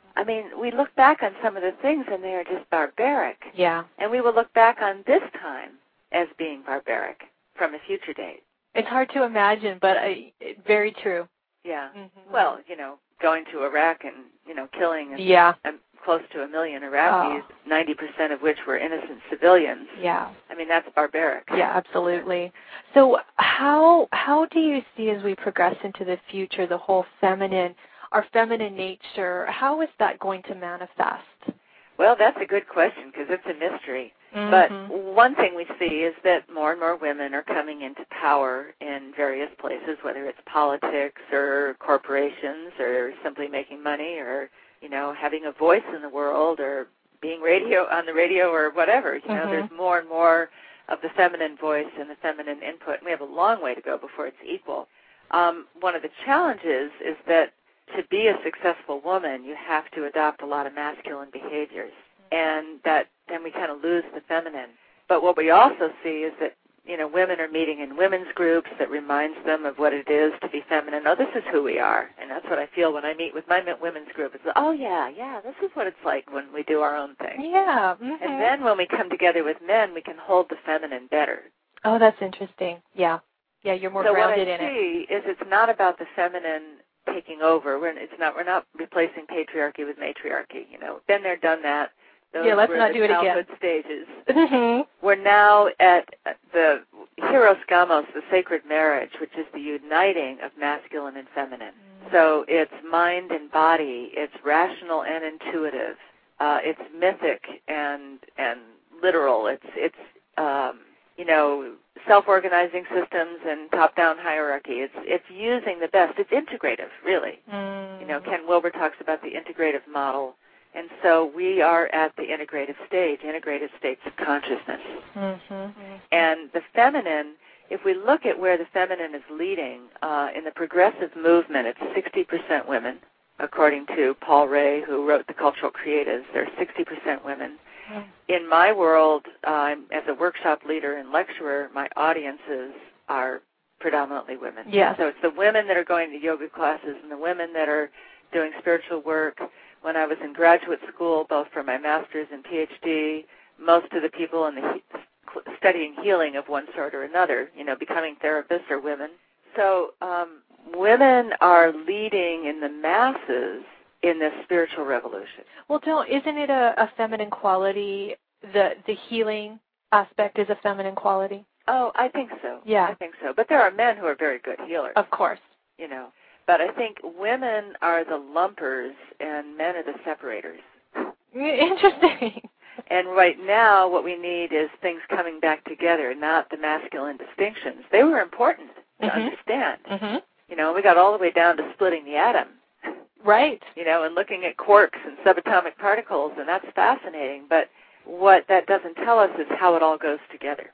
I mean, we look back on some of the things and they are just barbaric. Yeah. And we will look back on this time as being barbaric from a future date. It's hard to imagine, but I, very true. Yeah. Mm-hmm. Well, you know, going to Iraq and, you know, killing yeah. a, close to a million Iraqis, oh. ninety percent of which were innocent civilians. Yeah. I mean, that's barbaric. Yeah, absolutely. So how how do you see as we progress into the future the whole feminine, our feminine nature, how is that going to manifest? Well, that's a good question because it's a mystery. Mm-hmm. But one thing we see is that more and more women are coming into power in various places, whether it's politics or corporations or simply making money or, you know, having a voice in the world or being radio on the radio or whatever. You know, mm-hmm. there's more and more of the feminine voice and the feminine input, and we have a long way to go before it's equal. Um, one of the challenges is that to be a successful woman, you have to adopt a lot of masculine behaviors, and that then we kind of lose the feminine. But what we also see is that, you know, women are meeting in women's groups that reminds them of what it is to be feminine. Oh, this is who we are, and that's what I feel when I meet with my women's group. It's, oh, yeah, yeah, this is what it's like when we do our own thing. Yeah. Mm-hmm. And then when we come together with men, we can hold the feminine better. Oh, that's interesting. Yeah. Yeah, you're more so grounded in it. So what I see is it's not about the feminine taking over. We're, it's not, we're not replacing patriarchy with matriarchy. You know, been there, done that. Those yeah, let's were not the do it childhood again. stages. Mm-hmm. We're now at the Hieros Gamos, the sacred marriage, which is the uniting of masculine and feminine. Mm. So it's mind and body, it's rational and intuitive, uh, it's mythic and and literal. It's it's um, you know, self-organizing systems and top-down hierarchy. It's it's using the best. It's integrative, really. Mm. You know, Ken Wilber talks about the integrative model. And so we are at the integrative stage, integrative states of consciousness. Mm-hmm, mm-hmm. And the feminine, if we look at where the feminine is leading, uh, in the progressive movement, it's sixty percent women, according to Paul Ray, who wrote The Cultural Creatives. There are sixty percent women. Mm-hmm. In my world, uh, as a workshop leader and lecturer, my audiences are predominantly women. Yes. So it's the women that are going to yoga classes and the women that are doing spiritual work. When I was in graduate school, both for my master's and P H D, most of the people in the he- studying healing of one sort or another, you know, becoming therapists are women. So um, women are leading in the masses in this spiritual revolution. Well, don't isn't it a, a feminine quality? The the healing aspect is a feminine quality. Oh, I think so. Yeah, I think so. But there are men who are very good healers. Of course. You know. But I think women are the lumpers and men are the separators. Interesting. And right now what we need is things coming back together, not the masculine distinctions. They were important to mm-hmm. understand. Mm-hmm. You know, we got all the way down to splitting the atom. Right. You know, and looking at quarks and subatomic particles, and that's fascinating. But what that doesn't tell us is how it all goes together.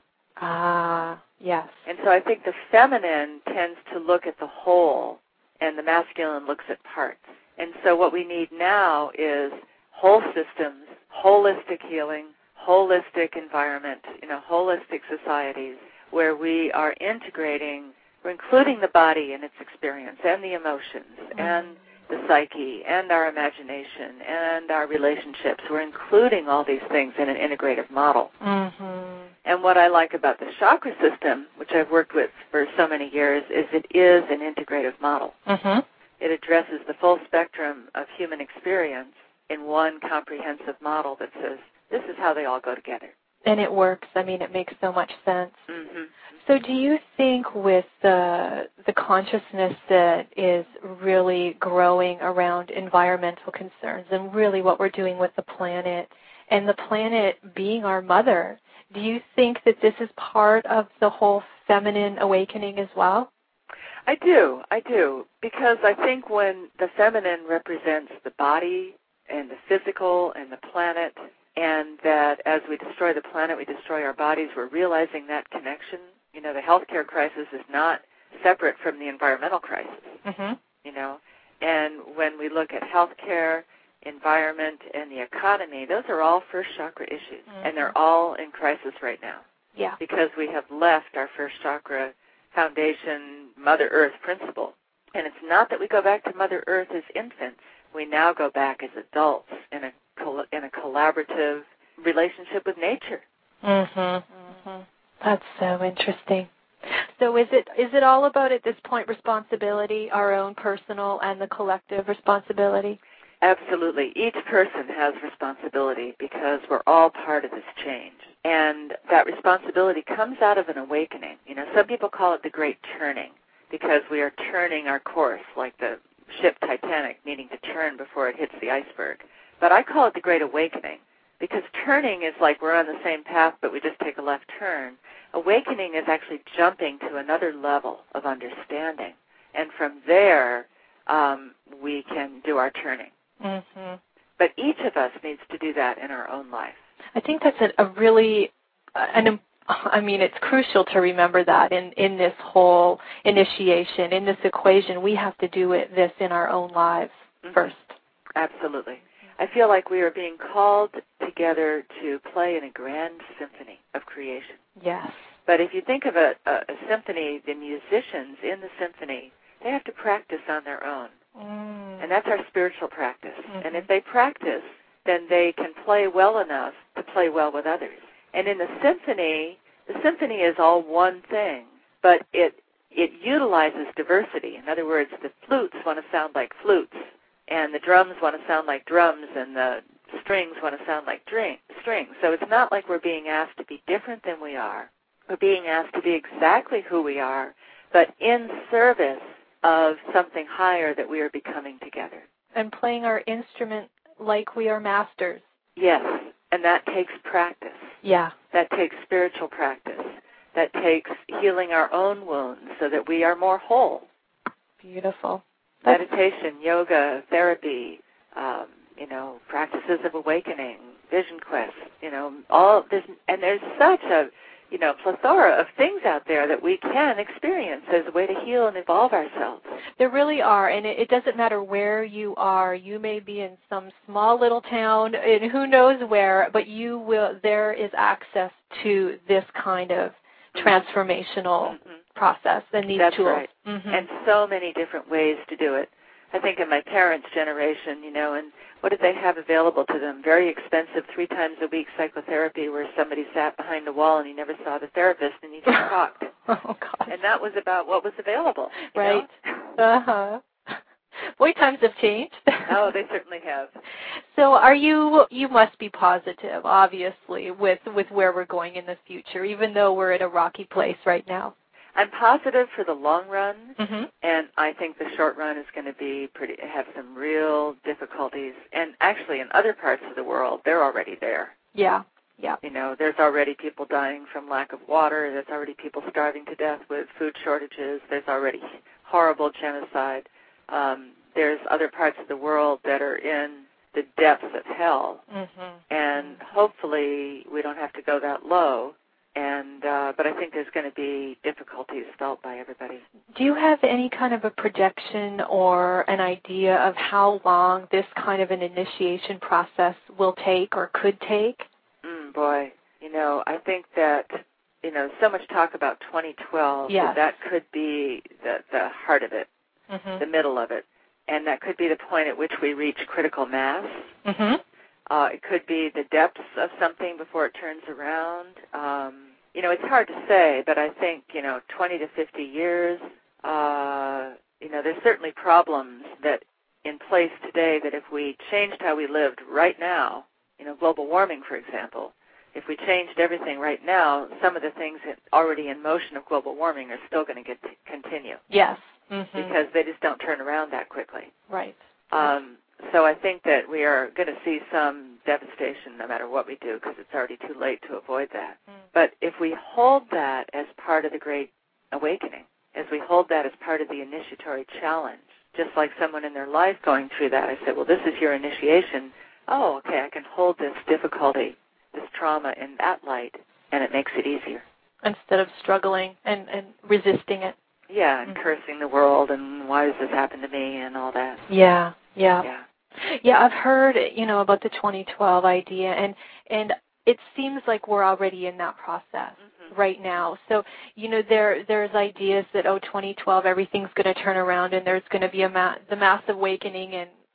Ah, yes. And so I think the feminine tends to look at the whole, and the masculine looks at parts. And so what we need now is whole systems, holistic healing, holistic environment, you know, holistic societies where we are integrating, we're including the body and its experience and the emotions mm-hmm. and the psyche and our imagination and our relationships. We're including all these things in an integrative model. Mm-hmm. And what I like about the chakra system, which I've worked with for so many years, is it is an integrative model. Mm-hmm. It addresses the full spectrum of human experience in one comprehensive model that says, this is how they all go together. And it works. I mean, it makes so much sense. Mm-hmm. So do you think with the, the consciousness that is really growing around environmental concerns and really what we're doing with the planet and the planet being our mother, do you think that this is part of the whole feminine awakening as well? I do. I do. Because I think when the feminine represents the body and the physical and the planet, and that as we destroy the planet, we destroy our bodies, we're realizing that connection. You know, the healthcare crisis is not separate from the environmental crisis, mm-hmm. you know. And when we look at healthcare, environment, and the economy, those are all first chakra issues, mm-hmm. and they're all in crisis right now. Yeah. Because we have left our first chakra foundation, Mother Earth principle. And it's not that we go back to Mother Earth as infants, we now go back as adults in a in a collaborative relationship with nature. Mhm. Mhm. That's so interesting. So is it is it all about, at this point, responsibility, our own personal and the collective responsibility? Absolutely. Each person has responsibility because we're all part of this change. And that responsibility comes out of an awakening. You know, some people call it the great turning because we are turning our course like the ship Titanic needing to turn before it hits the iceberg. But I call it the great awakening because turning is like we're on the same path but we just take a left turn. Awakening is actually jumping to another level of understanding. And from there, um, we can do our turning. Mm-hmm. But each of us needs to do that in our own life. I think that's a, a really, uh, an, I mean, it's crucial to remember that in, in this whole initiation, in this equation, we have to do it this in our own lives mm-hmm. first. Absolutely. I feel like we are being called together to play in a grand symphony of creation. Yes. But if you think of a, a, a symphony, the musicians in the symphony, they have to practice on their own. Mm. And that's our spiritual practice. Mm-hmm. And if they practice, then they can play well enough to play well with others. And in the symphony, the symphony is all one thing, but it it utilizes diversity. In other words, the flutes want to sound like flutes, and the drums want to sound like drums, and the strings want to sound like drink, strings. So it's not like we're being asked to be different than we are. We're being asked to be exactly who we are, but in service of something higher that we are becoming together. And playing our instrument like we are masters. Yes, and that takes practice. Yeah. That takes spiritual practice. That takes healing our own wounds so that we are more whole. Beautiful. Meditation, yoga, therapy, um, you know, practices of awakening, vision quests, you know, all this, and there's such a you know, plethora of things out there that we can experience as a way to heal and evolve ourselves. There really are, and it, it doesn't matter where you are. You may be in some small little town, and who knows where, but you will. There is access to this kind of transformational mm-hmm. process and these That's tools. Right. Mm-hmm. And so many different ways to do it. I think in my parents' generation, you know, and what did they have available to them? Very expensive, three times a week psychotherapy where somebody sat behind a wall and you never saw the therapist and you just talked. Oh, gosh. And that was about what was available. Right. Uh-huh. Boy, times have changed. Oh, they certainly have. So are you, you must be positive, obviously, with, with where we're going in the future, even though we're at a rocky place right now. I'm positive for the long run, mm-hmm. and I think the short run is going to be pretty have some real difficulties. And actually, in other parts of the world, they're already there. Yeah, yeah. You know, there's already people dying from lack of water. There's already people starving to death with food shortages. There's already horrible genocide. Um, there's other parts of the world that are in the depths of hell, mm-hmm. and hopefully we don't have to go that low. And uh, but I think there's going to be difficulties felt by everybody. Do you have any kind of a projection or an idea of how long this kind of an initiation process will take or could take? Mm, boy, you know, I think that, you know, so much talk about twenty twelve, yes. that, that could be the, the heart of it, mm-hmm. the middle of it. And that could be the point at which we reach critical mass. Mm-hmm. Uh, it could be the depths of something before it turns around. Um, you know, it's hard to say, but I think, you know, twenty to fifty years, uh, you know, there's certainly problems that in place today that if we changed how we lived right now, you know, global warming, for example, if we changed everything right now, some of the things that already in motion of global warming are still going to get to continue. Yes. Mm-hmm. Because they just don't turn around that quickly. Right. Um, so I think that we are going to see some devastation no matter what we do because it's already too late to avoid that. Mm. But if we hold that as part of the Great Awakening, as we hold that as part of the initiatory challenge, just like someone in their life going through that, I said, well, this is your initiation. Oh, okay, I can hold this difficulty, this trauma in that light, and it makes it easier. Instead of struggling and, and resisting it. Yeah, and mm-hmm. cursing the world and why does this happen to me and all that. Yeah, yeah. Yeah. Yeah, I've heard, you know, about the twenty twelve idea, and and it seems like we're already in that process mm-hmm. right now. So, you know, there there's ideas that, oh, twenty twelve, everything's going to turn around, and there's going to be a ma- the mass awakening, and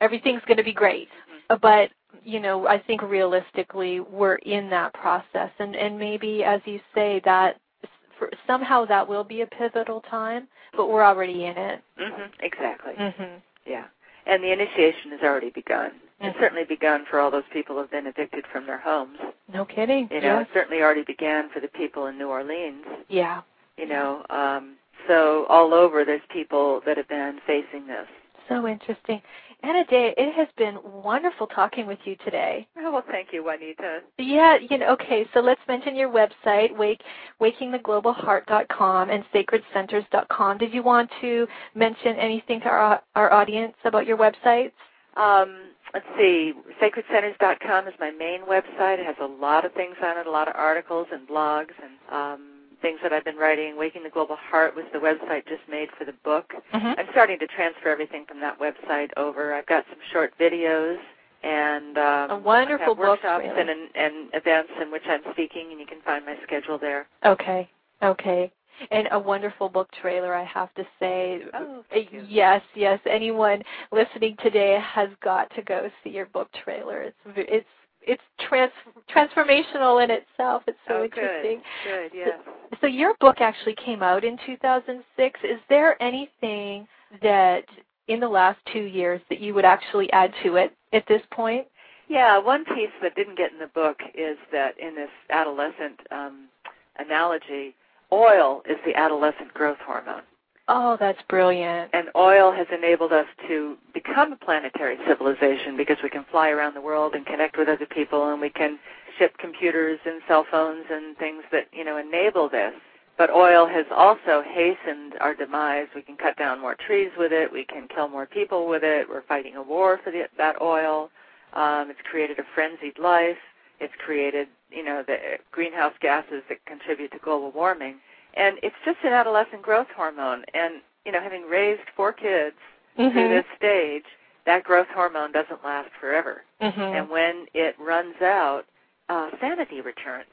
everything's going to be great. Mm-hmm. But, you know, I think realistically we're in that process. And, and maybe, as you say, that for, somehow that will be a pivotal time, but we're already in it. Mm-hmm. Exactly. Mm-hmm. Yeah. And the initiation has already begun. Mm-hmm. It's certainly begun for all those people who have been evicted from their homes. No kidding. You know, yes. It certainly already began for the people in New Orleans. Yeah. You know, um, so all over there's people that have been facing this. So interesting. Anna Day, it has been wonderful talking with you today. Oh, well, thank you, Juanita. Yeah, you know, okay, so let's mention your website, wake, waking the global heart dot com and sacred centers dot com. Did you want to mention anything to our, our audience about your websites? Um, let's see, sacred centers dot com is my main website. It has a lot of things on it, a lot of articles and blogs and um, things that I've been writing. Waking the Global Heart was the website just made for the book. Mm-hmm. I'm starting to transfer everything from that website over. I've got some short videos and um, a wonderful I have book workshops really. and, and events in which I'm speaking, and you can find my schedule there. Okay, okay. And a wonderful book trailer, I have to say. Oh, thank you. Yes, yes. Anyone listening today has got to go see your book trailer. It's it's it's trans, transformational in itself. It's so oh, interesting. Good, good, yes. So, so your book actually came out in two thousand six. Is there anything that in the last two years that you would actually add to it at this point? Yeah, one piece that didn't get in the book is that in this adolescent um, analogy, oil is the adolescent growth hormone. Oh, that's brilliant. And oil has enabled us to become a planetary civilization because we can fly around the world and connect with other people, and we can ship computers and cell phones and things that, you know, enable this. But oil has also hastened our demise. We can cut down more trees with it. We can kill more people with it. We're fighting a war for the, that oil. Um, it's created a frenzied life. It's created, you know, the greenhouse gases that contribute to global warming. And it's just an adolescent growth hormone. And, you know, having raised four kids mm-hmm. through this stage, that growth hormone doesn't last forever. Mm-hmm. And when it runs out, uh, sanity returns.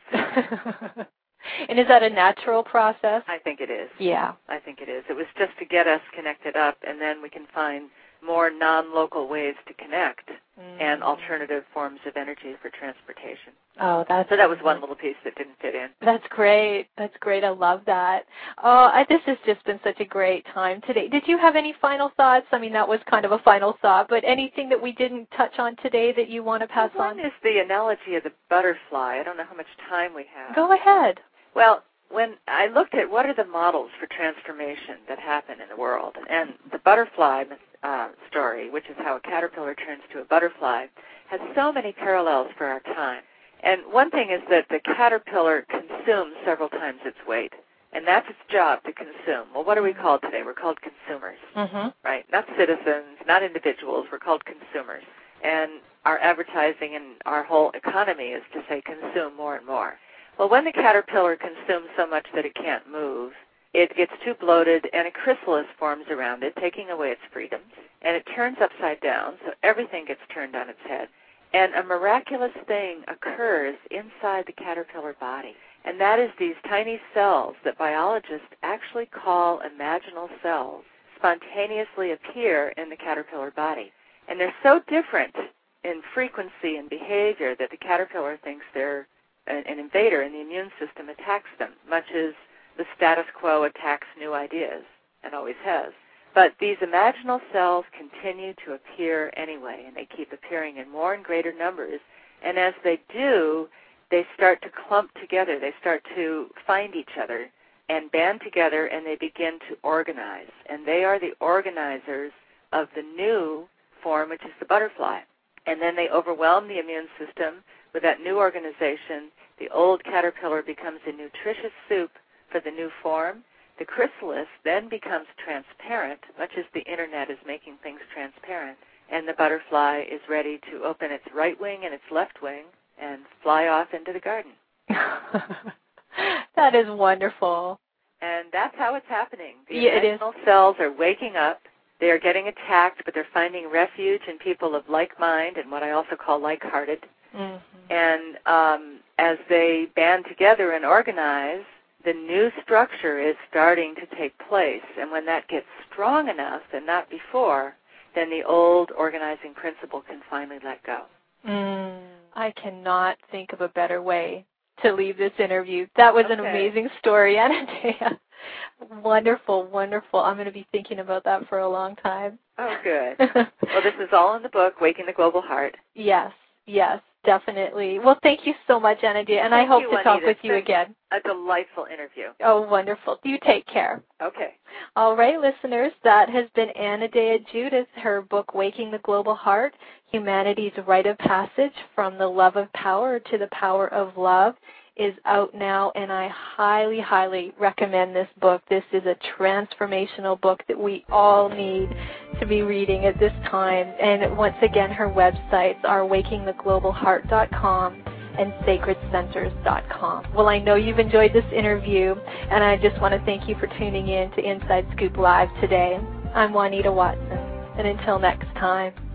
And is that a natural process? I think it is. Yeah. I think it is. It was just to get us connected up, and then we can find more non-local ways to connect mm. and alternative forms of energy for transportation. Oh, that's so that was one little piece that didn't fit in. That's great. That's great. I love that. Oh, I, this has just been such a great time today. Did you have any final thoughts? I mean, that was kind of a final thought, but anything that we didn't touch on today that you want to pass well, on? One is the analogy of the butterfly. I don't know how much time we have. Go ahead. Well, when I looked at what are the models for transformation that happen in the world, and the butterfly uh, story, which is how a caterpillar turns to a butterfly, has so many parallels for our time. And one thing is that the caterpillar consumes several times its weight, and that's its job, to consume. Well, what are we called today? We're called consumers, mm-hmm. right? Not citizens, not individuals. We're called consumers. And our advertising and our whole economy is to say consume more and more. Well, when the caterpillar consumes so much that it can't move, it gets too bloated and a chrysalis forms around it, taking away its freedoms, and it turns upside down, so everything gets turned on its head. And a miraculous thing occurs inside the caterpillar body, and that is these tiny cells that biologists actually call imaginal cells spontaneously appear in the caterpillar body. And they're so different in frequency and behavior that the caterpillar thinks they're an invader, and the immune system attacks them, much as the status quo attacks new ideas, and always has. But these imaginal cells continue to appear anyway, and they keep appearing in more and greater numbers. And as they do, they start to clump together. They start to find each other and band together, and they begin to organize. And they are the organizers of the new form, which is the butterfly. And then they overwhelm the immune system with that new organization. The old caterpillar becomes a nutritious soup for the new form. The chrysalis then becomes transparent, much as the Internet is making things transparent, and the butterfly is ready to open its right wing and its left wing and fly off into the garden. That is wonderful. And that's how it's happening. The yeah, imaginal cells are waking up. They are getting attacked, but they're finding refuge in people of like mind and what I also call like-hearted. Mm-hmm. And um, as they band together and organize, the new structure is starting to take place. And when that gets strong enough, and not before, then the old organizing principle can finally let go. Mm, I cannot think of a better way to leave this interview. That was okay. An amazing story, Anodea. Wonderful, wonderful. I'm going to be thinking about that for a long time. Oh, good. Well, this is all in the book, Waking the Global Heart. Yes, yes, definitely. Well, thank you so much, Anodea, and thank I hope you, to Juanita. talk with you again. A delightful interview. Oh, wonderful. You take care. Okay. All right, listeners, that has been Anodea Judith. Her book, Waking the Global Heart, Humanity's Rite of Passage from the Love of Power to the Power of Love, is out now, and I highly, highly recommend this book. This is a transformational book that we all need to be reading at this time. And once again, her websites are waking the global heart dot com and sacred centers dot com. Well, I know you've enjoyed this interview, and I just want to thank you for tuning in to Inside Scoop Live today. I'm Juanita Watson, and until next time.